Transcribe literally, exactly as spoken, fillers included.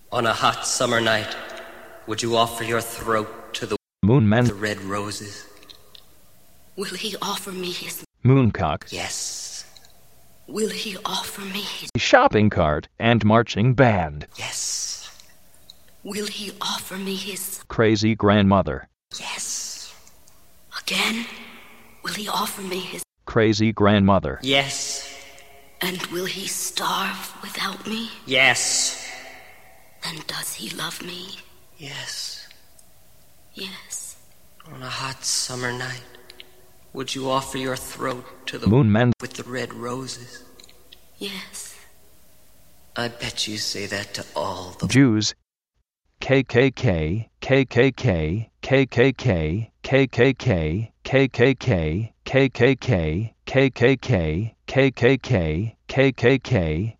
On a hot summer night, would you offer your throat to the Moonman. the red roses? Will he offer me his... Mooncock. Yes. Will he offer me his... Shopping cart and marching band. Yes. Will he offer me his... Crazy grandmother. Yes. Again? Will he offer me his... Crazy grandmother. Yes. And will he starve without me? Yes. Then does he love me? Yes. Yes. On a hot summer night, would you offer your throat to the Moonman. with the red roses? Yes. I bet you say that to all the Jews. K K K, K K K, K K K, K K K, K K K, K K K, K K K, K K K, K K K,